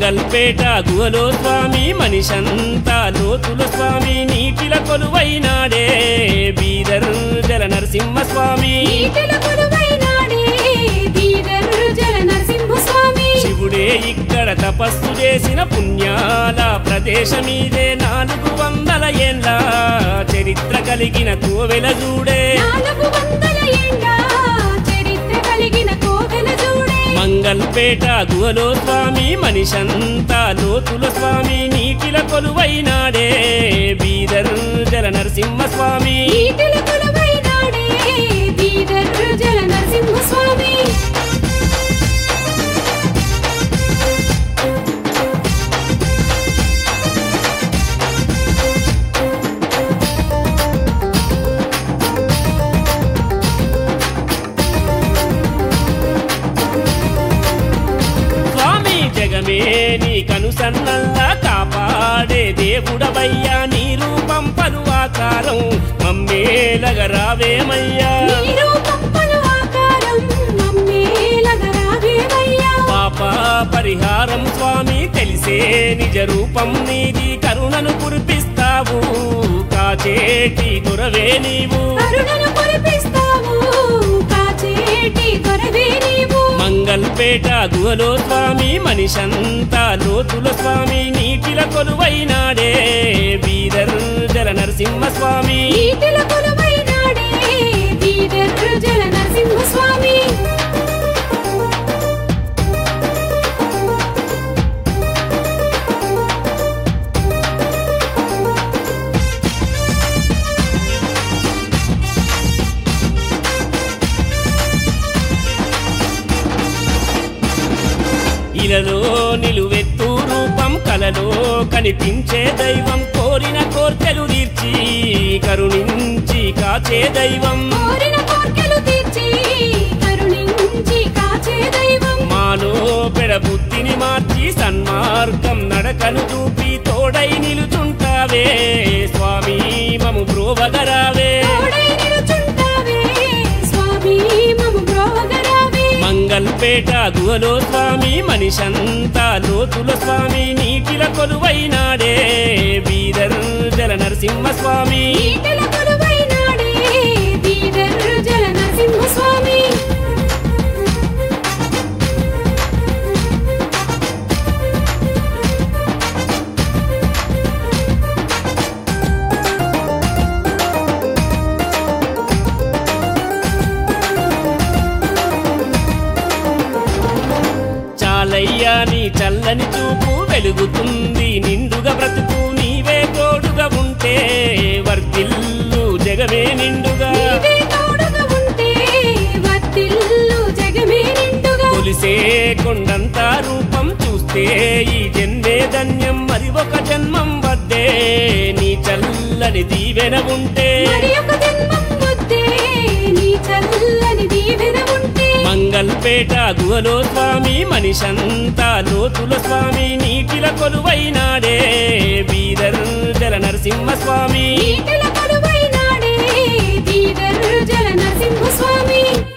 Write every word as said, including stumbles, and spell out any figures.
మంగల్పేట గుహలో స్వామి మనిషంతా లోతుల స్వామి నీటిల కొలువైనాడే బీదర్ జల నరసింహ స్వామి శివుడే ఇక్కడ తపస్సు చేసిన పుణ్యాల ప్రదేశమీదే నాలుగు వందల ఏండ్ల చరిత్ర కలిగిన కోవెల చూడే మంగల్పేట గుహలో స్వామి మనిషంతా లోతుల స్వామి నీటిల కొలువైనాడే బీదర్ జల నరసింహ స్వామి జగమే నీ కనుసన్నల్లా కాపాడే దేవుడవయ్యా నీ రూపం పలు ఆకారం మమ్మేలగరావేమయ్యా పాప పరిహారం స్వామి తెలిసే నిజ రూపం నీది కరుణను కురిపిస్తావు కాచేటి దొరవే నీవు మంగల్పేట గుహలో స్వామి మనిషంతా లోతుల స్వామి నీటిల కొలువైనాడే బీదర్ జల నరసింహ స్వామి ఇలలో నిలువెత్తు రూపం కలలో కనిపించే దైవం కోరిన కోర్కెలు తీర్చి కరుణించి కాచే దైవం మాలో పెడబుద్ధిని మార్చి సన్మార్గం నడకను చూపి తోడై నిలుచుంటావే స్వామి మము బ్రోవగరావే మంగల్పేట గుహలో స్వామి మనిషంతా లోతుల స్వామి నీటిల కొలువైనాడే బీదర్ జల నరసింహ స్వామి చాలయ్యా నీ చల్లని చూపు వెలుగుతుంది నిండుగా బ్రతుకు నీవే తోడుగా ఉంటే వర్తిల్లు జగమే నిండుగా కొలిసే కొండంత రూపం చూస్తే ఈ జన్మే ధన్యం మరి ఒక జన్మం వద్దే నీ చల్లని దీవెన ఉంటే మంగల్పేట గుహలో స్వామి మనిషంతా లోతుల స్వామి నీటిల కొలువైనాడే బీదర్ జల నరసింహ స్వామి జల నరసింహ స్వామి